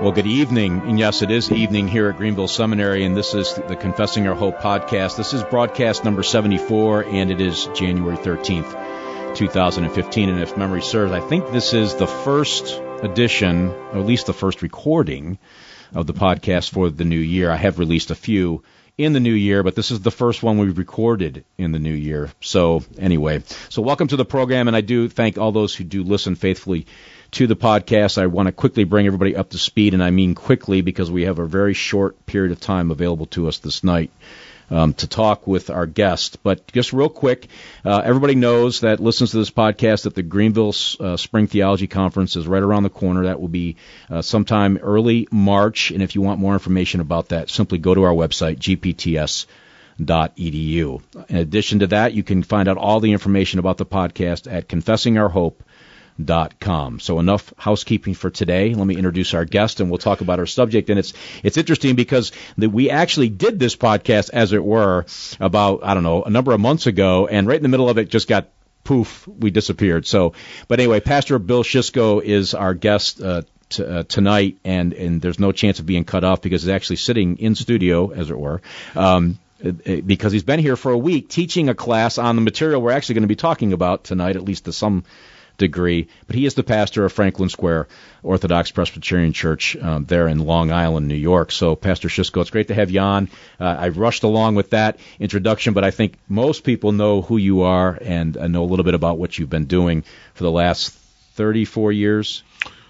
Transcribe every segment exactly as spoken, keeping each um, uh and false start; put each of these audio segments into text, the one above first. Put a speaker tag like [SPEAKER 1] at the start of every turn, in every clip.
[SPEAKER 1] Well, good evening, and yes, it is evening here at Greenville Seminary, and this is the Confessing Our Hope podcast. This is broadcast number seventy-four, and it is January thirteenth, two thousand fifteen, and if memory serves, I think this is the first edition, or at least the first recording of the podcast for the new year. I have released a few in the new year, but this is the first one we've recorded in the new year. So anyway, so welcome to the program, and I do thank all those who do listen faithfully to the podcast. I want to quickly bring everybody up to speed, and I mean quickly because we have a very short period of time available to us this night um, to talk with our guest. But just real quick, uh, everybody knows that listens to this podcast that the Greenville uh, Spring Theology Conference is right around the corner. That will be uh, sometime early March, and if you want more information about that, simply go to our website, g p t s dot e d u. In addition to that, you can find out all the information about the podcast at confessing our hope dot com. So enough housekeeping for today. Let me introduce our guest, and we'll talk about our subject. And it's it's interesting because the, we actually did this podcast, as it were, about, I don't know, a number of months ago, and right in the middle of it just got poof, we disappeared. So, but anyway, Pastor Bill Schisko is our guest uh, t- uh, tonight, and, and there's no chance of being cut off because he's actually sitting in studio, as it were. Um, because he's been here for a week teaching a class on the material we're actually going to be talking about tonight, at least to some degree, but he is the pastor of Franklin Square Orthodox Presbyterian Church um, there in Long Island, New York. So, Pastor Schisko, it's great to have you on. Uh, I rushed along with that introduction, but I think most people know who you are and uh, know a little bit about what you've been doing for the last thirty-four years.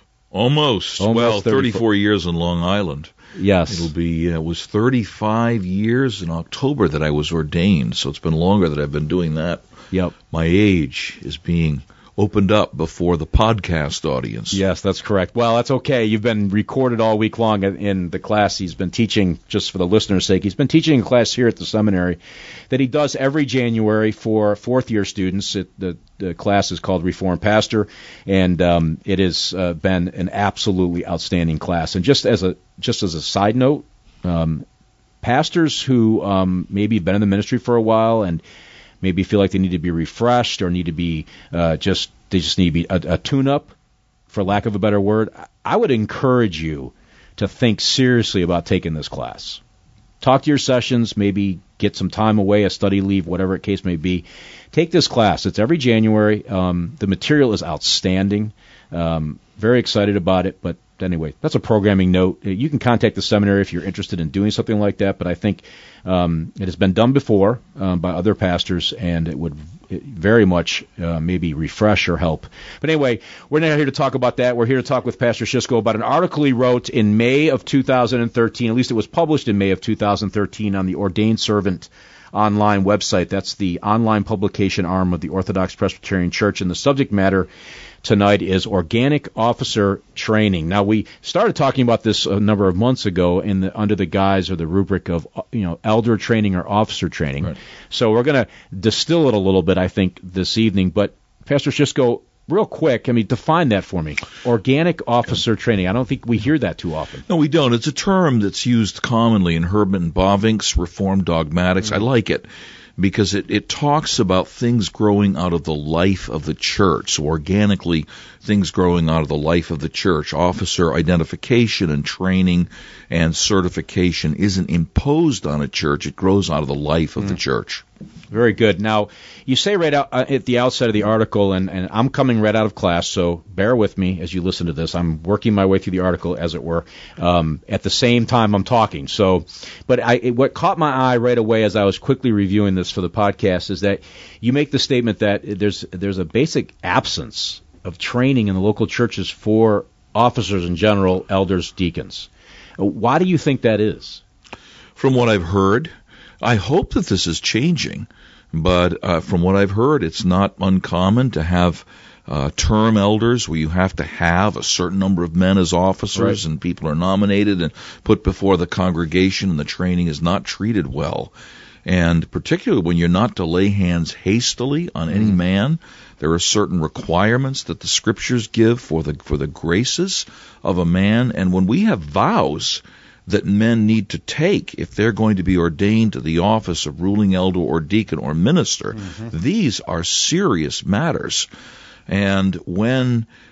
[SPEAKER 2] Almost. Almost well, thirty-four. thirty-four years in Long Island.
[SPEAKER 1] Yes.
[SPEAKER 2] It'll be, uh, it was thirty-five years in October that I was ordained, so it's been longer that I've been doing that.
[SPEAKER 1] Yep.
[SPEAKER 2] My age is being opened up before the podcast audience.
[SPEAKER 1] Yes, that's correct. Well, that's okay. You've been recorded all week long in the class he's been teaching, just for the listener's sake. He's been teaching a class here at the seminary that he does every January for fourth-year students. It, the, the class is called Reformed Pastor, and um, it has uh, been an absolutely outstanding class. And just as a just as a side note, um, pastors who um, maybe have been in the ministry for a while and maybe feel like they need to be refreshed or need to be uh, just, they just need to be a, a tune-up, for lack of a better word, I would encourage you to think seriously about taking this class. Talk to your sessions, maybe get some time away, a study leave, whatever the case may be. Take this class. It's every January. Um, the material is outstanding. Um, very excited about it, but anyway, that's a programming note. You can contact the seminary if you're interested in doing something like that, but I think um, it has been done before um, by other pastors, and it would very much uh, maybe refresh or help. But anyway, we're not here to talk about that. We're here to talk with Pastor Schisko about an article he wrote in May of two thousand thirteen, at least it was published in May of two thousand thirteen on the Ordained Servant online website. That's the online publication arm of the Orthodox Presbyterian Church, and the subject matter tonight is organic officer training. Now, we started talking about this a number of months ago in the, under the guise or the rubric of, you know, elder training or officer training. Right. So we're going to distill it a little bit, I think, this evening. But, Pastor Schisko, real quick, I mean, define that for me. Organic officer training. I don't think we hear that too often.
[SPEAKER 2] No, we don't. It's a term that's used commonly in Herman Bavinck's Reformed Dogmatics. Mm-hmm. I like it, because it, it talks about things growing out of the life of the church. So organically, things growing out of the life of the church. Officer identification and training and certification isn't imposed on a church. It grows out of the life of mm. the church.
[SPEAKER 1] Very good. Now, you say right out at the outset of the article, and, and I'm coming right out of class, so bear with me as you listen to this. I'm working my way through the article, as it were, um, at the same time I'm talking. So, but I, it, what caught my eye right away as I was quickly reviewing this for the podcast is that you make the statement that there's there's a basic absence of training in the local churches for officers in general, elders, deacons. Why do you think that is?
[SPEAKER 2] From what I've heard, I hope that this is changing, but uh, from what I've heard, it's not uncommon to have uh, term elders where you have to have a certain number of men as officers, right, and people are nominated and put before the congregation, and the training is not treated well. And particularly when you're not to lay hands hastily on any mm. man, there are certain requirements that the Scriptures give for the for the graces of a man. And when we have vows that men need to take if they're going to be ordained to the office of ruling elder or deacon or minister, mm-hmm. these are serious matters. And when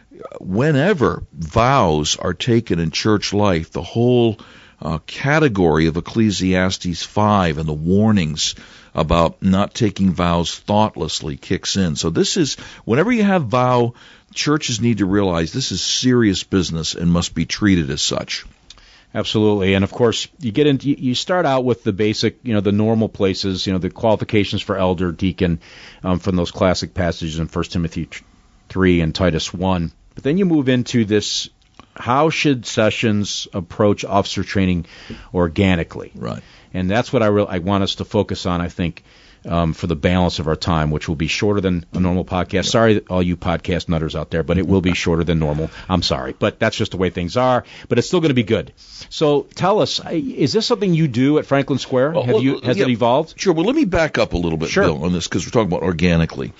[SPEAKER 2] whenever vows are taken in church life, the whole uh, category of Ecclesiastes five and the warnings about not taking vows thoughtlessly kicks in. So this is, whenever you have vow, churches need to realize this is serious business and must be treated as such.
[SPEAKER 1] Absolutely. And of course, you get into, you start out with the basic, you know, the normal places, you know, the qualifications for elder, deacon, um, from those classic passages in First Timothy three and Titus one. But then you move into this, how should sessions approach officer training organically?
[SPEAKER 2] Right.
[SPEAKER 1] And that's what I really, I want us to focus on, I think, um, for the balance of our time, which will be shorter than a normal podcast. Sorry, all you podcast nutters out there, but it will be shorter than normal. I'm sorry, but that's just the way things are. But it's still going to be good. So tell us, is this something you do at Franklin Square?
[SPEAKER 2] Well,
[SPEAKER 1] Have you, has
[SPEAKER 2] yeah,
[SPEAKER 1] it evolved?
[SPEAKER 2] Sure. Well, let me back up a little bit,
[SPEAKER 1] Sure.
[SPEAKER 2] Bill, on this, because we're talking about organically.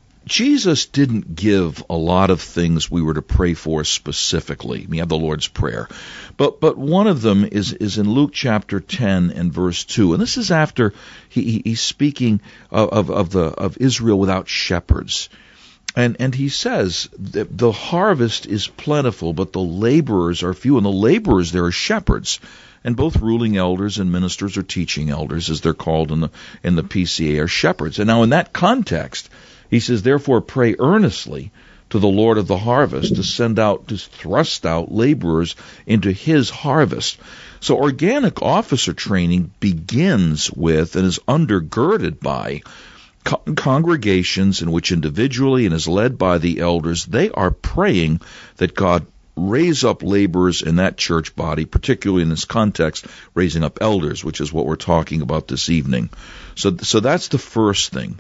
[SPEAKER 2] Jesus didn't give a lot of things we were to pray for specifically. We have the Lord's Prayer. But but one of them is, is in Luke chapter ten and verse two. And this is after he, he, he's speaking of, of, of, the, of Israel without shepherds. And and he says that the harvest is plentiful, but the laborers are few. And the laborers there are shepherds. And both ruling elders and ministers or teaching elders, as they're called in the in the P C A, are shepherds. And now in that context, he says, therefore pray earnestly to the Lord of the harvest to send out, to thrust out laborers into his harvest. So organic officer training begins with and is undergirded by co- congregations in which individually and is led by the elders, they are praying that God raise up laborers in that church body, particularly in this context, raising up elders, which is what we're talking about this evening. So, so that's the first thing.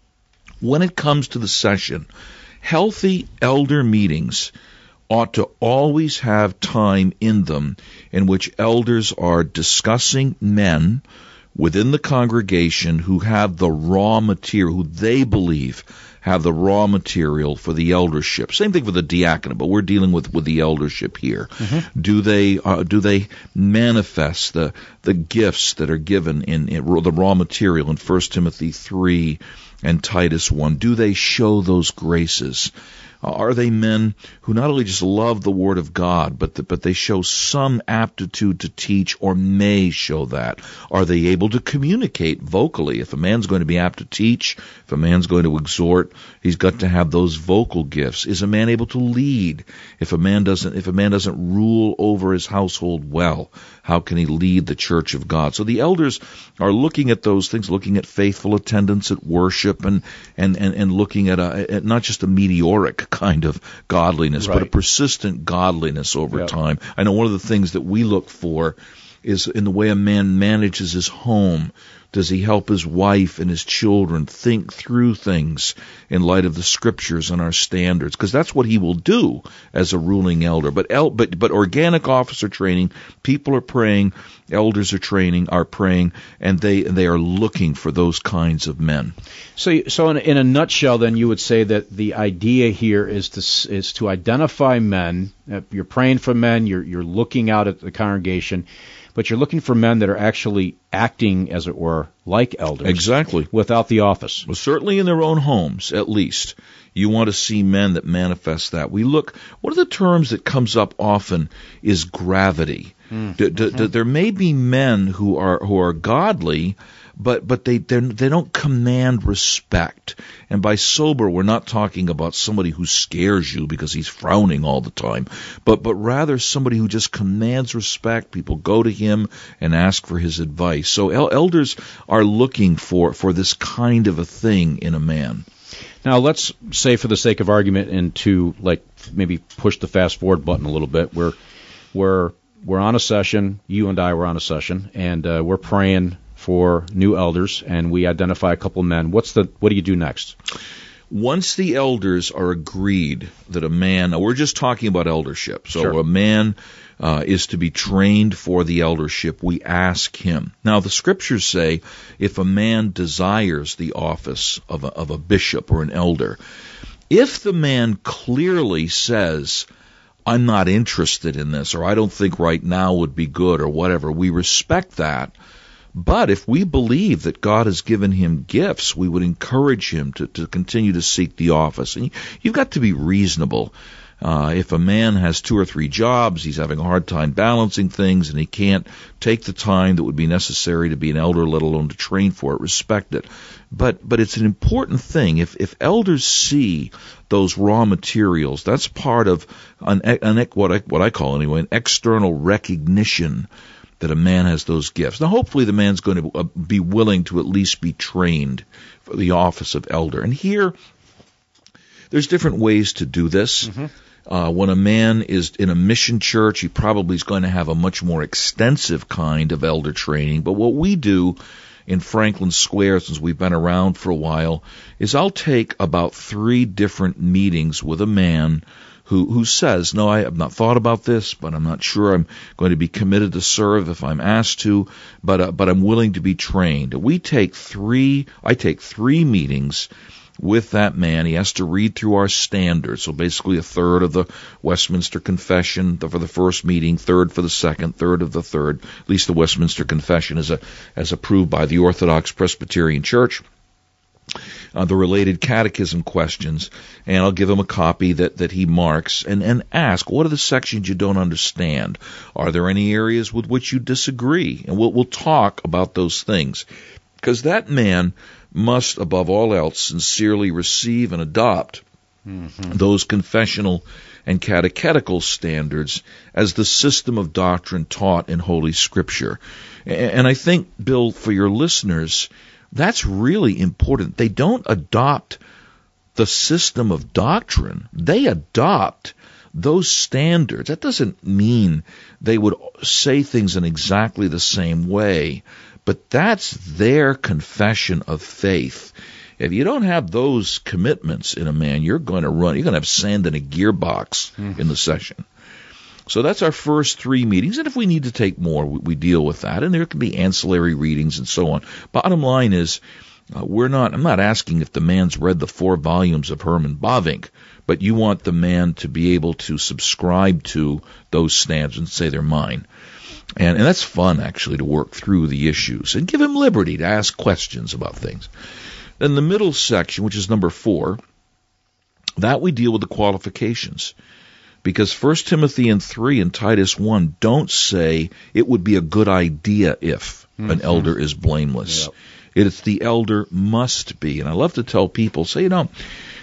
[SPEAKER 2] When it comes to the session, healthy elder meetings ought to always have time in them in which elders are discussing men within the congregation who have the raw material, who they believe have the raw material for the eldership. Same thing for the diaconate, but we're dealing with, with the eldership here. Mm-hmm. Do they uh, do they manifest the the gifts that are given in, in the raw material in First Timothy three and Titus one? Do they show those graces? Uh, are they men who not only just love the Word of God, but the, but they show some aptitude to teach or may show that? Are they able to communicate vocally? If a man's going to be apt to teach, if a man's going to exhort, he's got to have those vocal gifts. Is a man able to lead? If a man doesn't, if a man doesn't rule over his household well, how can he lead the church of God? So the elders are looking at those things, looking at faithful attendance at worship, and and and, and looking at, a, at not just a meteoric kind of godliness, right, but a persistent godliness over yep. time. I know one of the things that we look for is in the way a man manages his home. Does he help his wife and his children think through things in light of the Scriptures and our standards? Because that's what he will do as a ruling elder. But el- but but organic officer training, people are praying, elders are training, are praying, and they they are looking for those kinds of men.
[SPEAKER 1] So so in, in a nutshell, then you would say that the idea here is to is to identify men. You're praying for men. You're you're looking out at the congregation. But you're looking for men that are actually acting, as it were, like elders.
[SPEAKER 2] Exactly.
[SPEAKER 1] Without the office.
[SPEAKER 2] Well, certainly in their own homes, at least. You want to see men that manifest that. We look, one of the terms that comes up often is gravity. Mm. D- d- d- there may be men who are who are godly, but but they they don't command respect. And by sober, we're not talking about somebody who scares you because he's frowning all the time, but but rather somebody who just commands respect. People go to him and ask for his advice. So el- elders are looking for, for this kind of a thing in a man.
[SPEAKER 1] Now, let's say for the sake of argument and to like maybe push the fast forward button a little bit, we're we're we're on a session, you and I were on a session, and uh, we're praying for new elders, and we identify a couple of men. What's the what do you do next?
[SPEAKER 2] Once the elders are agreed that a man, now we're just talking about eldership, so
[SPEAKER 1] sure.
[SPEAKER 2] a man uh, is to be trained for the eldership, we ask him. Now the Scriptures say if a man desires the office of a, of a bishop or an elder, if the man clearly says, I'm not interested in this, or I don't think right now would be good, or whatever, we respect that. But if we believe that God has given him gifts, we would encourage him to, to continue to seek the office. And you've got to be reasonable. Uh, if a man has two or three jobs, he's having a hard time balancing things, and he can't take the time that would be necessary to be an elder, let alone to train for it, respect it. But but it's an important thing. If if elders see those raw materials, that's part of an, an what I what I call anyway an external recognition that a man has those gifts. Now, hopefully, the man's going to be willing to at least be trained for the office of elder. And here, there's different ways to do this. Mm-hmm. Uh, when a man is in a mission church, he probably is going to have a much more extensive kind of elder training. But what we do in Franklin Square, since we've been around for a while, is I'll take about three different meetings with a man who who says, no, I have not thought about this, but I'm not sure I'm going to be committed to serve if I'm asked to, but uh, but I'm willing to be trained. We take three, I take three meetings with that man. He has to read through our standards, so basically a third of the Westminster Confession for the first meeting, third for the second, third of the third. At least the Westminster Confession is a, as approved by the Orthodox Presbyterian Church. Uh, the related catechism questions, and I'll give him a copy that, that he marks, and, and ask, what are the sections you don't understand? Are there any areas with which you disagree? And we'll, we'll talk about those things. Because that man must, above all else, sincerely receive and adopt mm-hmm. those confessional and catechetical standards as the system of doctrine taught in Holy Scripture. And I think, Bill, for your listeners, that's really important. They don't adopt the system of doctrine. They adopt those standards. That doesn't mean they would say things in exactly the same way, but that's their confession of faith. If you don't have those commitments in a man, you're going to run. You're going to have sand in a gearbox mm. in the session. So that's our first three meetings, and if we need to take more, we, we deal with that, and there can be ancillary readings and so on. Bottom line is, uh, we're not. I'm not asking if the man's read the four volumes of Herman Bavinck, but you want the man to be able to subscribe to those standards and say they're mine. And, and that's fun, actually, to work through the issues and give him liberty to ask questions about things. Then the middle section, which is number four, that we deal with the qualifications. Because First Timothy and three and Titus one don't say it would be a good idea if mm-hmm. an elder is blameless. Yep. It's the elder must be. And I love to tell people, say, you know,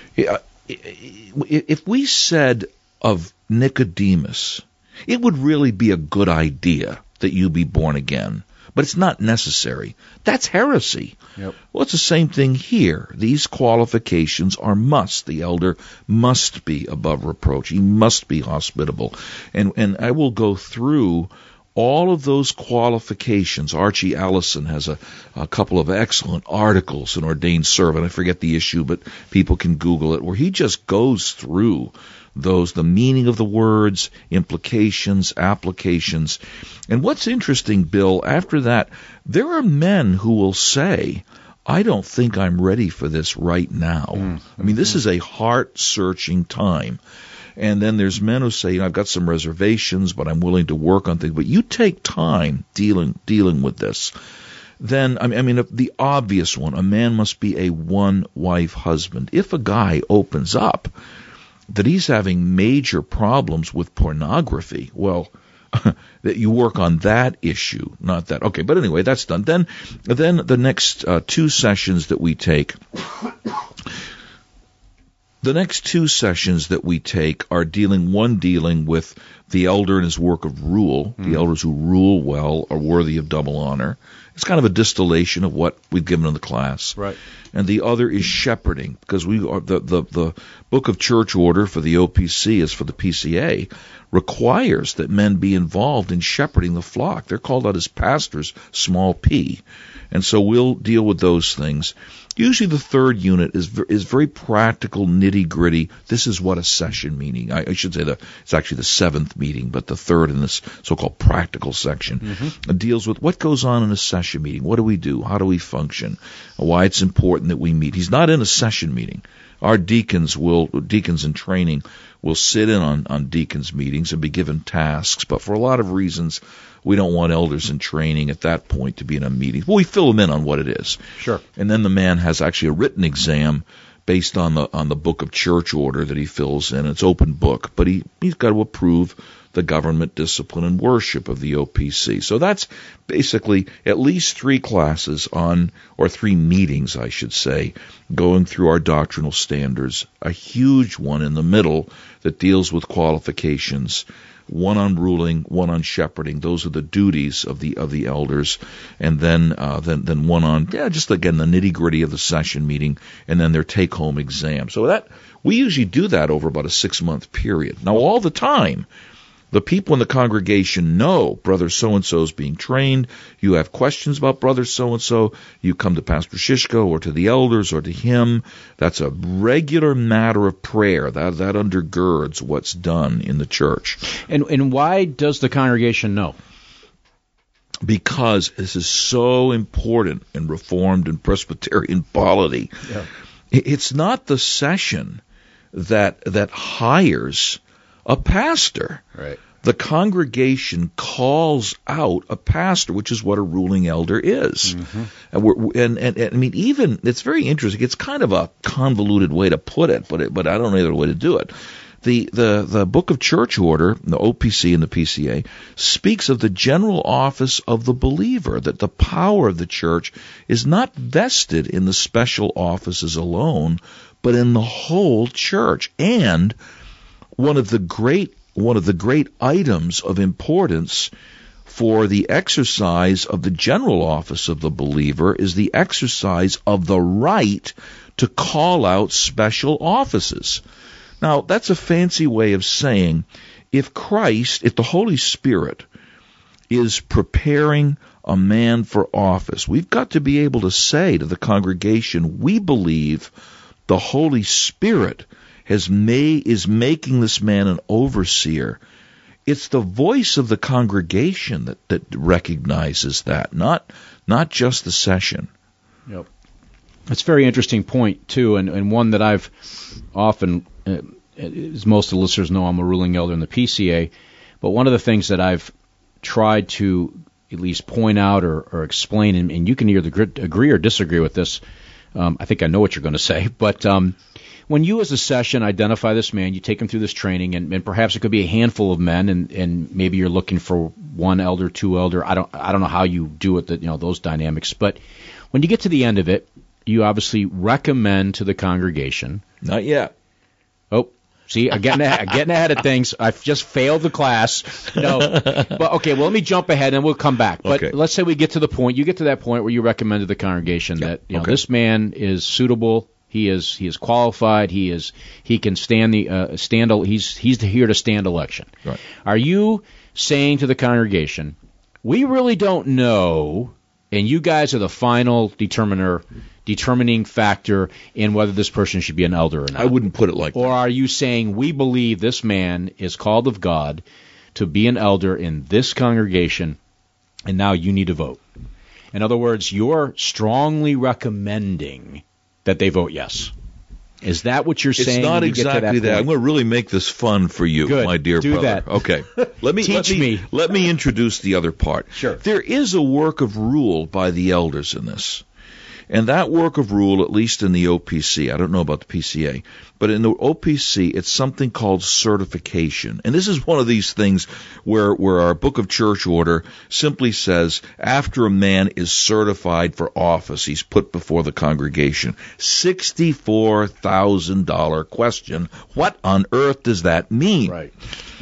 [SPEAKER 2] if we said of Nicodemus, it would really be a good idea that you be born again, but it's not necessary. That's heresy. Yep. Well, it's the same thing here. These qualifications are must. The elder must be above reproach. He must be hospitable. And and I will go through all of those qualifications. Archie Allison has a, a couple of excellent articles in Ordained Servant. I forget the issue, but people can Google it, where he just goes through those, the meaning of the words, implications, applications. And what's interesting, Bill, after that, there are men who will say, I don't think I'm ready for this right now. Mm-hmm. I mean, this is a heart-searching time. And then there's men who say, you know, I've got some reservations, but I'm willing to work on things. But you take time dealing dealing with this. Then, I mean, I mean, the obvious one, a man must be a one-wife husband. If a guy opens up that he's having major problems with pornography, well, that you work on that issue, not that. Okay, but anyway, that's done. Then, then the next uh, two sessions that we take, the next two sessions that we take are dealing, one dealing with the elder and his work of rule. Mm. The elders who rule well are worthy of double honor. It's kind of a distillation of what we've given in the class.
[SPEAKER 1] Right.
[SPEAKER 2] And the other is shepherding, because we are the, the, the Book of Church Order for the O P C, as for the P C A, requires that men be involved in shepherding the flock. They're called out as pastors, small p. And so we'll deal with those things. Usually the third unit is is very practical, nitty-gritty. This is what a session meeting. I, I should say that it's actually the seventh meeting, but the third in this so-called practical section mm-hmm. deals with what goes on in a session meeting. What do we do? How do we function? Why it's important that we meet. He's not in a session meeting. Our deacons will, deacons in training will sit in on, on deacons meetings and be given tasks, but for a lot of reasons, we don't want elders in training at that point to be in a meeting. Well, we fill them in on what it is.
[SPEAKER 1] Sure.
[SPEAKER 2] And then the man has actually a written exam based on the on the book of church order that he fills in. It's open book, but he, he's got to approve the government discipline and worship of the O P C. So that's basically at least three classes on, or three meetings, I should say, going through our doctrinal standards. A huge one in the middle that deals with qualifications. One on ruling, one on shepherding. Those are the duties of the of the elders, and then uh, then then one on yeah, just again the nitty gritty of the session meeting, and then their take home exam. So that we usually do that over about a six month period. Now all the time, the people in the congregation know Brother so-and-so is being trained. You have questions about Brother so-and-so, you come to Pastor Shishko or to the elders or to him. That's a regular matter of prayer. That that undergirds what's done in the church.
[SPEAKER 1] And and why does the congregation know?
[SPEAKER 2] Because this is so important in Reformed and Presbyterian polity. Yeah. It's not the session that that hires a pastor.
[SPEAKER 1] Right.
[SPEAKER 2] The congregation calls out a pastor, which is what a ruling elder is. Mm-hmm. And, we're, and, and, and I mean, even it's very interesting. It's kind of a convoluted way to put it, but it, but I don't know other way to do it. The, the the Book of Church Order, the O P C and the P C A, speaks of the general office of the believer, that the power of the church is not vested in the special offices alone, but in the whole church. And one of the great one of the great items of importance for the exercise of the general office of the believer is the exercise of the right to call out special offices. Now, that's a fancy way of saying if Christ, if the Holy Spirit is preparing a man for office, we've got to be able to say to the congregation, we believe the Holy Spirit has made, is making this man an overseer. It's the voice of the congregation that, that recognizes that, not not just the session.
[SPEAKER 1] Yep. That's a very interesting point, too, and, and one that I've often, uh, as most of the listeners know, I'm a ruling elder in the P C A, but one of the things that I've tried to at least point out or, or explain, and, and you can either agree or disagree with this, um, I think I know what you're going to say, but um, when you as a session identify this man, you take him through this training, and, and perhaps it could be a handful of men, and, and maybe you're looking for one elder, two elder. I don't I don't know how you do it, that you know those dynamics. But when you get to the end of it, you obviously recommend to the congregation.
[SPEAKER 2] Not yet.
[SPEAKER 1] Oh, see, I'm getting ahead, getting ahead of things. I've just failed the class. No, but okay. Well, let me jump ahead, and we'll come back. But
[SPEAKER 2] okay.
[SPEAKER 1] Let's say we get to the point. You get to that point where you recommend to the congregation
[SPEAKER 2] yeah.
[SPEAKER 1] that you know
[SPEAKER 2] okay.
[SPEAKER 1] this man is suitable. He is he is qualified. He is he can stand the uh, stand. He's he's here to stand election.
[SPEAKER 2] Right.
[SPEAKER 1] Are you saying to the congregation, we really don't know, and you guys are the final determiner, determining factor in whether this person should be an elder or not?
[SPEAKER 2] I wouldn't put it like
[SPEAKER 1] or
[SPEAKER 2] that.
[SPEAKER 1] Or are you saying we believe this man is called of God to be an elder in this congregation, and now you need to vote? In other words, you're strongly recommending that they vote yes. Is that what you're saying?
[SPEAKER 2] It's not exactly that. that. I'm going to really make this fun for you,
[SPEAKER 1] Good.
[SPEAKER 2] my dear
[SPEAKER 1] Do
[SPEAKER 2] brother.
[SPEAKER 1] That.
[SPEAKER 2] Okay. Let me
[SPEAKER 1] Teach
[SPEAKER 2] let me,
[SPEAKER 1] me.
[SPEAKER 2] Let me introduce the other part.
[SPEAKER 1] Sure.
[SPEAKER 2] There is a work of rule by the elders in this. And that work of rule, at least in the O P C, I don't know about the P C A, but in the O P C, it's something called certification. And this is one of these things where, where our Book of Church Order simply says, after a man is certified for office, he's put before the congregation. sixty-four thousand dollars question. What on earth does that mean?
[SPEAKER 1] Right.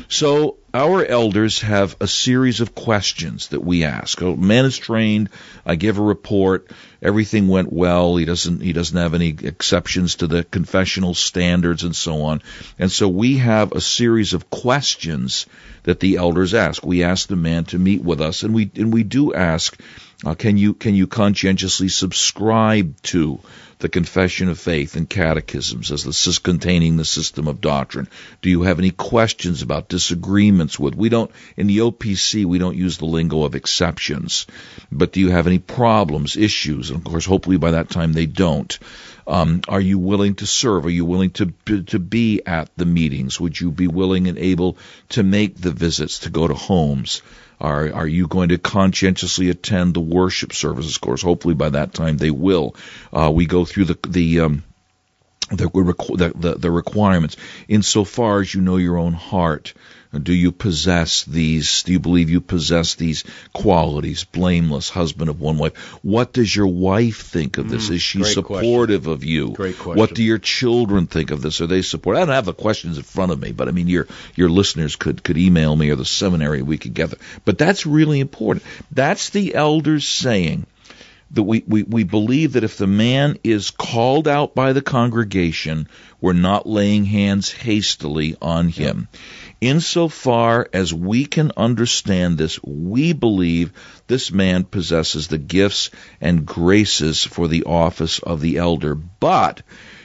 [SPEAKER 2] So our elders have a series of questions that we ask. A man is trained. I give a report. Everything went well. He doesn't. He doesn't have any exceptions to the confessional standards and so on. And so we have a series of questions that the elders ask. We ask the man to meet with us, and we and we do ask, uh, can you can you conscientiously subscribe to the Confession of Faith and catechisms as the containing the system of doctrine? Do you have any questions about disagreements with? We don't in the O P C we don't use the lingo of exceptions, but do you have any problems, issues? And of course, hopefully by that time they don't. Um, are you willing to serve? Are you willing to to be at the meetings? Would you be willing and able to make the visits, to go to homes? Are are you going to conscientiously attend the worship services? Of course, hopefully by that time they will. Uh, we go through the the um, the, the, the, the requirements. Insofar as you know your own heart, do you possess these, do you believe you possess these qualities? Blameless, husband of one wife. What does your wife think of this? Mm, Is she supportive question. of you?
[SPEAKER 1] Great question.
[SPEAKER 2] What do your children think of this? Are they supportive? I don't have the questions in front of me, but I mean, your your listeners could, could email me or the seminary we could gather. But that's really important. That's the elders saying that we, we, we believe that if the man is called out by the congregation, we're not laying hands hastily on him. Yep. Insofar as we can understand this, we believe this man possesses the gifts and graces for the office of the elder. But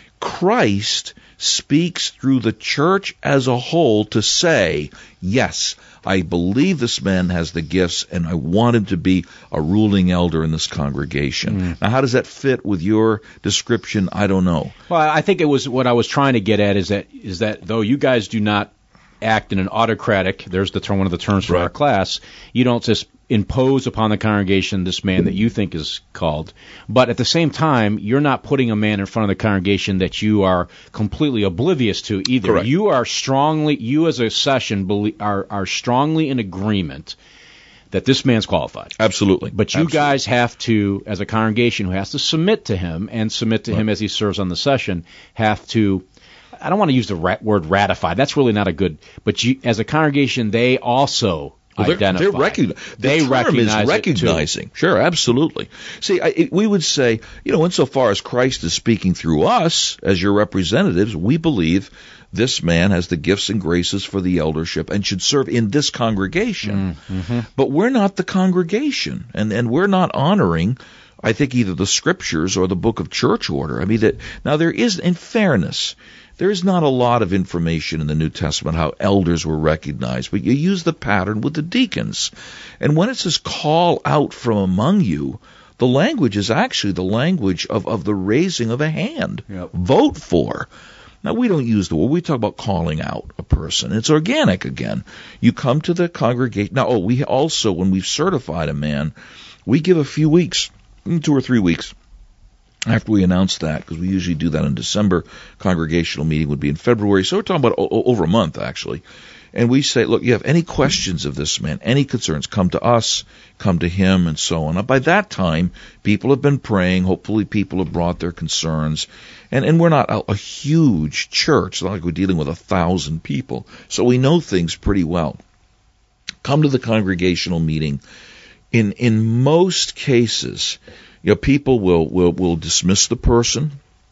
[SPEAKER 2] Christ speaks through the church as a whole to say, yes, I believe this man has the gifts, and I want him to be a ruling elder in this congregation. Mm. Now, how does that fit with your description? I don't know.
[SPEAKER 1] Well, I think it was what I was trying to get at is that is that though you guys do not act in an autocratic, there's the term, one of the terms for right. our class, you don't just impose upon the congregation this man that you think is called, but at the same time, you're not putting a man in front of the congregation that you are completely oblivious to either.
[SPEAKER 2] Correct.
[SPEAKER 1] You are strongly, you as a session believe, are, are strongly in agreement that this man's qualified.
[SPEAKER 2] Absolutely.
[SPEAKER 1] But you
[SPEAKER 2] Absolutely.
[SPEAKER 1] guys have to, as a congregation who has to submit to him and submit to right. him as he serves on the session, have to, I don't want to use the rat, word ratify. That's really not a good, but you, as a congregation, they also
[SPEAKER 2] well, they're,
[SPEAKER 1] identify.
[SPEAKER 2] They're recogni- the
[SPEAKER 1] they
[SPEAKER 2] term
[SPEAKER 1] recognize
[SPEAKER 2] is recognizing.
[SPEAKER 1] It too.
[SPEAKER 2] Sure, absolutely. See, I, it, we would say, you know, insofar as Christ is speaking through us as your representatives, we believe this man has the gifts and graces for the eldership and should serve in this congregation.
[SPEAKER 1] Mm-hmm.
[SPEAKER 2] But we're not the congregation, and, and we're not honoring, I think, either the Scriptures or the book of church order. I mean, that now there is, in fairness, there is not a lot of information in the New Testament how elders were recognized, but you use the pattern with the deacons. And when it says call out from among you, the language is actually the language of, of the raising of a hand.
[SPEAKER 1] Yep.
[SPEAKER 2] Vote for. Now, we don't use the word. We talk about calling out a person. It's organic again. You come to the congregation. Now, oh, we also, when we've certified a man, we give a few weeks, two or three weeks, after we announce that, because we usually do that in December. Congregational meeting would be in February. So we're talking about o- over a month, actually. And we say, look, you have any questions of this man, any concerns, come to us, come to him, and so on. Now, by that time, people have been praying. Hopefully people have brought their concerns. And, and we're not a, a huge church. It's not like we're dealing with a thousand people. So we know things pretty well. Come to the congregational meeting. In in most cases, you know, people will, will, will dismiss the person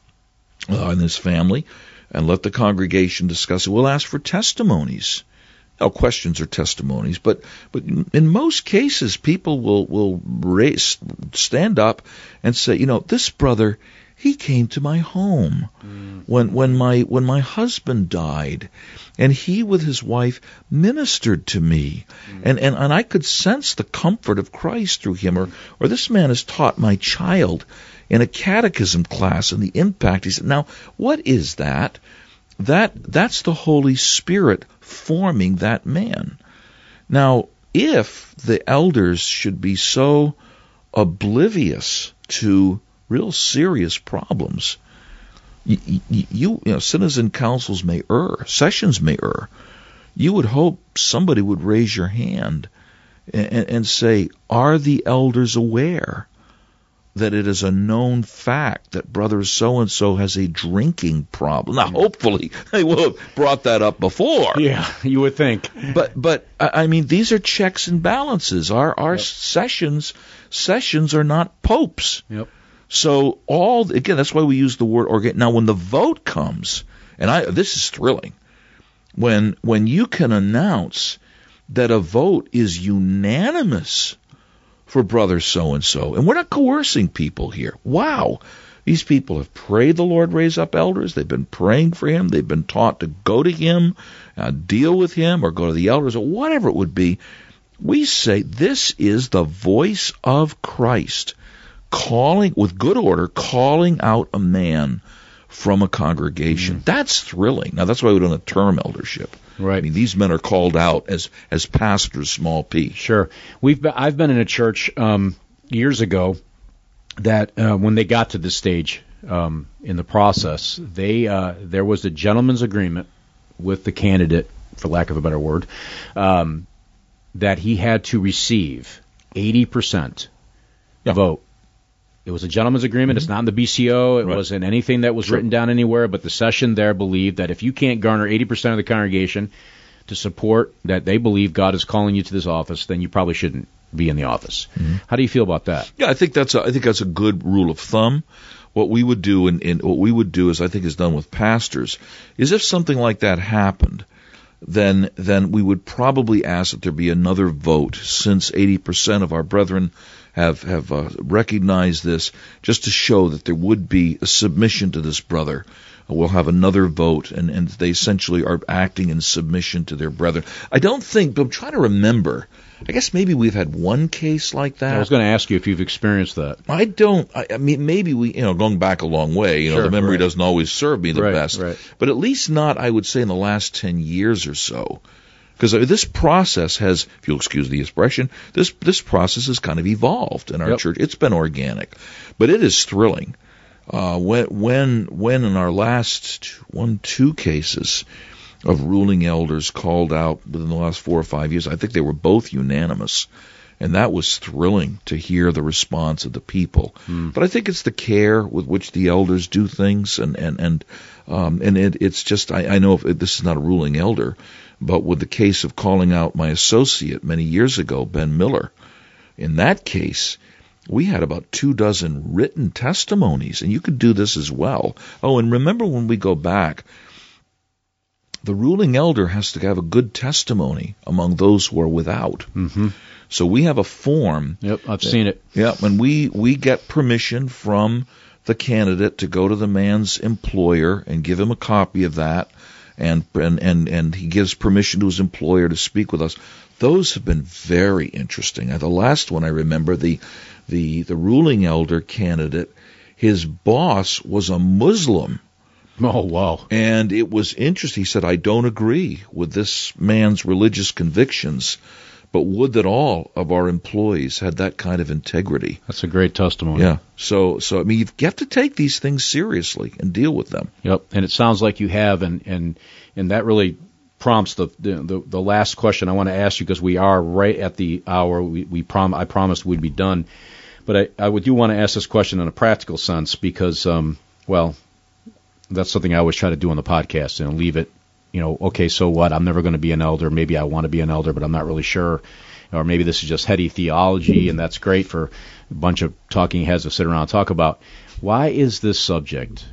[SPEAKER 2] uh, and his family and let the congregation discuss it. We'll ask for testimonies. Now, questions are testimonies, but but in most cases, people will will raise, stand up and say, you know, this brother, he came to my home mm. when when my when my husband died, and he with his wife ministered to me, mm. and, and and I could sense the comfort of Christ through him. Or or this man has taught my child in a catechism class and the impact. He said, now what is that? That that's the Holy Spirit forming that man. Now, if the elders should be so oblivious to real serious problems, you, you, you know, citizen councils may err, sessions may err. You would hope somebody would raise your hand and, and say, are the elders aware that it is a known fact that brother so-and-so has a drinking problem? Now, hopefully, they will have brought that up before.
[SPEAKER 1] Yeah, you would think.
[SPEAKER 2] But, but I mean, these are checks and balances. Our our yep. sessions sessions are not popes.
[SPEAKER 1] Yep.
[SPEAKER 2] So all, again, that's why we use the word organ. Now, when the vote comes, and I this is thrilling, when when you can announce that a vote is unanimous for brother so-and-so. And we're not coercing people here. Wow. These people have prayed the Lord raise up elders. They've been praying for him. They've been taught to go to him, uh, deal with him, or go to the elders, or whatever it would be. We say this is the voice of Christ calling, with good order, calling out a man from a congregation. Mm. That's thrilling. Now, that's why we don't have term eldership.
[SPEAKER 1] Right.
[SPEAKER 2] I mean, these men are called out as as pastors, small p.
[SPEAKER 1] Sure. We've been, I've been in a church um, years ago that uh, when they got to this stage, um, in the process. They uh, there was a gentleman's agreement with the candidate, for lack of a better word, um, that he had to receive eighty percent
[SPEAKER 2] Yeah.
[SPEAKER 1] vote. It was a gentleman's agreement. Mm-hmm. It's not in the B C O. It
[SPEAKER 2] Right.
[SPEAKER 1] wasn't anything that was
[SPEAKER 2] Sure.
[SPEAKER 1] written down anywhere, but the session there believed that if you can't garner eighty percent of the congregation to support that they believe God is calling you to this office, then you probably shouldn't be in the office. Mm-hmm. How do you feel about that?
[SPEAKER 2] Yeah, I think that's a, I think that's a good rule of thumb. What we would do, and what we would do, is I think is done with pastors, is if something like that happened, then then we would probably ask that there be another vote, since eighty percent of our brethren have have uh, recognized this, just to show that there would be a submission to this brother. We'll have another vote, and, and they essentially are acting in submission to their brethren. I don't think, but I'm trying to remember. I guess maybe we've had one case like that.
[SPEAKER 1] I was going to ask you if you've experienced that.
[SPEAKER 2] I don't. I, I mean, maybe we, you know, going back a long way, you know,
[SPEAKER 1] Sure,
[SPEAKER 2] the memory
[SPEAKER 1] right.
[SPEAKER 2] doesn't always serve me the
[SPEAKER 1] Right,
[SPEAKER 2] best.
[SPEAKER 1] right.
[SPEAKER 2] But at least not, I would say, in the last ten years or so. Because this process has, if you'll excuse the expression, this this process has kind of evolved in our
[SPEAKER 1] Yep.
[SPEAKER 2] church. It's been organic, but it is thrilling. Uh, when when when in our last one two cases of ruling elders called out within the last four or five years, I think they were both unanimous, and that was thrilling to hear the response of the people. Mm. But I think it's the care with which the elders do things, and and and um, and it, it's just I, I know if, this is not a ruling elder, but with the case of calling out my associate many years ago, Ben Miller, in that case, we had about two dozen written testimonies, and you could do this as well. Oh, and remember when we go back, the ruling elder has to have a good testimony among those who are without.
[SPEAKER 1] Mm-hmm.
[SPEAKER 2] So we have a form.
[SPEAKER 1] Yep, I've that, seen it.
[SPEAKER 2] Yeah, and we, we get permission from the candidate to go to the man's employer and give him a copy of that, and and, and, and he gives permission to his employer to speak with us. Those have been very interesting. The last one I remember, the the the ruling elder candidate, his boss was a Muslim.
[SPEAKER 1] Oh, wow.
[SPEAKER 2] And it was interesting. He said, I don't agree with this man's religious convictions, but would that all of our employees had that kind of integrity.
[SPEAKER 1] That's a great testimony.
[SPEAKER 2] Yeah. So, so I mean, you have to take these things seriously and deal with them.
[SPEAKER 1] Yep. And it sounds like you have, and, and, and that really prompts the, the the last question I want to ask you, because we are right at the hour. We, we prom- I promised we'd be done. But I, I do want to ask this question in a practical sense because, um, well, that's something I always try to do on the podcast, and leave it, you know, okay, so what? I'm never going to be an elder. Maybe I want to be an elder, but I'm not really sure. Or maybe this is just heady theology, and that's great for a bunch of talking heads to sit around and talk about. Why is this subject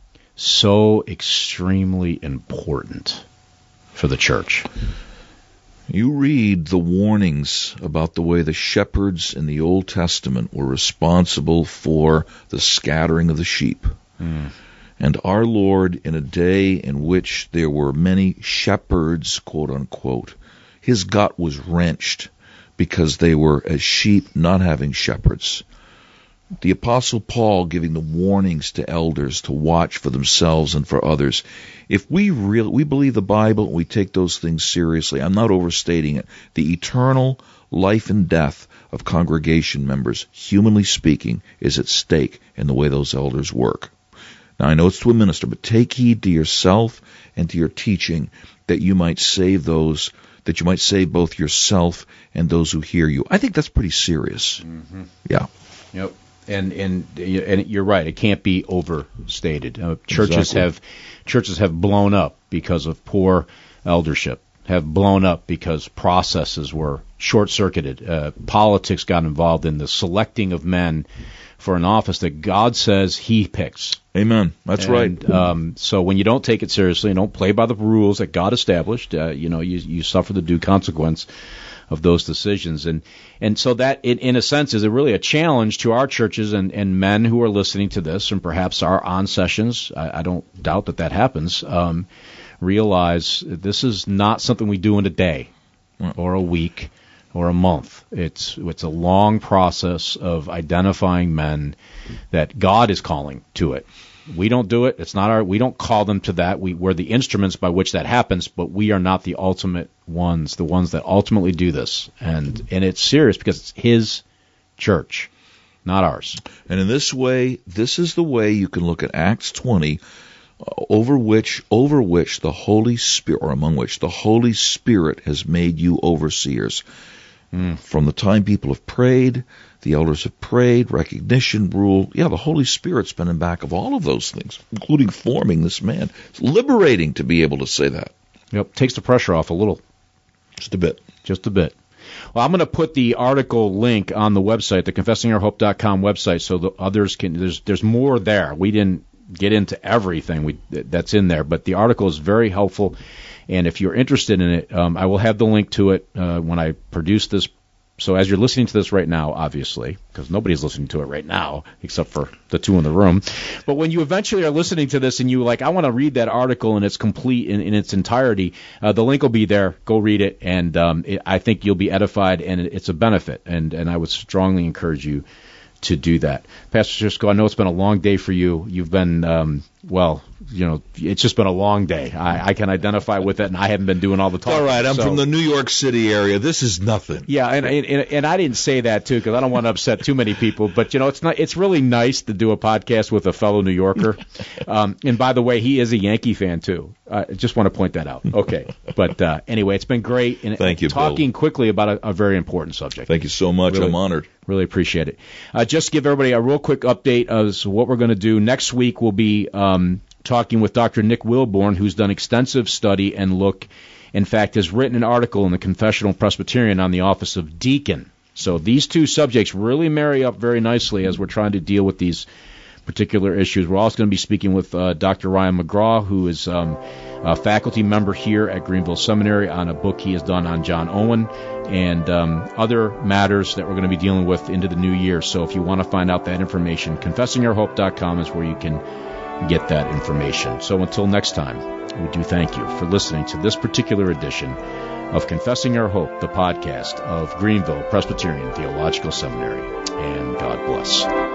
[SPEAKER 1] so extremely important for the church?
[SPEAKER 2] You read the warnings about the way the shepherds in the Old Testament were responsible for the scattering of the sheep. Mm. And our Lord, in a day in which there were many shepherds, quote unquote, his gut was wrenched because they were as sheep not having shepherds. The Apostle Paul giving the warnings to elders to watch for themselves and for others. If we really we believe the Bible and we take those things seriously, I'm not overstating it, the eternal life and death of congregation members, humanly speaking, is at stake in the way those elders work. Now, I know it's to a minister, but take heed to yourself and to your teaching, that you might save those, that you might save both yourself and those who hear you. I think that's pretty serious. Mm-hmm. Yeah.
[SPEAKER 1] Yep. And and and you're right. It can't be overstated. Uh, churches
[SPEAKER 2] Exactly.
[SPEAKER 1] have churches have blown up because of poor eldership. Have blown up because processes were short-circuited. Uh, politics got involved in the selecting of men for an office that God says He picks.
[SPEAKER 2] Amen. That's
[SPEAKER 1] and,
[SPEAKER 2] right.
[SPEAKER 1] Um, so when you don't take it seriously and don't play by the rules that God established, uh, you know, you, you suffer the due consequence of those decisions. And and so that, in, in a sense, is a really a challenge to our churches and, and men who are listening to this and perhaps are on sessions. I, I don't doubt that that happens. Um, realize this is not something we do in a day or a week or a month. It's it's a long process of identifying men that God is calling to it. We don't do it. It's not our. We don't call them to that. We, we're the instruments by which that happens, but we are not the ultimate ones, the ones that ultimately do this. And and it's serious because it's His church, not ours.
[SPEAKER 2] And in this way, this is the way you can look at Acts twenty, uh, over which over which the Holy Spirit, or among which the Holy Spirit has made you overseers. Mm. From the time people have prayed, the elders have prayed, recognition, rule. Yeah, the Holy Spirit's been in back of all of those things, including forming this man. It's liberating to be able to say that.
[SPEAKER 1] Yep, takes the pressure off a little.
[SPEAKER 2] Just a bit.
[SPEAKER 1] Just a bit. Well, I'm going to put the article link on the website, the confessing our hope dot com website, so the others can. There's there's more there. We didn't get into everything we that's in there, but the article is very helpful. And if you're interested in it, um, I will have the link to it uh, when I produce this. So as you're listening to this right now, obviously, because nobody's listening to it right now except for the two in the room. But when you eventually are listening to this and you like, I want to read that article in its complete, in, in its entirety, uh, the link will be there. Go read it, and um, it, I think you'll be edified, and it, it's a benefit. And, and I would strongly encourage you to do that. Pastor Cisco, I know it's been a long day for you. You've been, um, well, you know, it's just been a long day. I, I can identify with it, and I haven't been doing all the talking.
[SPEAKER 2] All right, I'm
[SPEAKER 1] so.
[SPEAKER 2] from the New York City area. This is nothing.
[SPEAKER 1] Yeah, and and, and I didn't say that, too, because I don't want to upset too many people. But, you know, it's not. It's really nice to do a podcast with a fellow New Yorker. Um, and, by the way, he is a Yankee fan, too. I just want to point that out. Okay. But, uh, anyway, it's been great. And
[SPEAKER 2] Thank you,
[SPEAKER 1] talking
[SPEAKER 2] Bill.
[SPEAKER 1] quickly about a, a very important subject.
[SPEAKER 2] Thank you so much.
[SPEAKER 1] Really,
[SPEAKER 2] I'm honored.
[SPEAKER 1] Really appreciate it. Uh, just to give everybody a real quick update of what we're going to do. Next week we'll be um, talking with Doctor Nick Wilborn, who's done extensive study and look, in fact, has written an article in the Confessional Presbyterian on the office of deacon. So these two subjects really marry up very nicely as we're trying to deal with these particular issues. We're also going to be speaking with uh, Doctor Ryan McGraw, who is um, a faculty member here at Greenville Seminary, on a book he has done on John Owen and um, other matters that we're going to be dealing with into the new year. So if you want to find out that information, confessing our hope dot com is where you can get that information. So until next time, we do thank you for listening to this particular edition of Confessing Our Hope, the podcast of Greenville Presbyterian Theological Seminary. And God bless.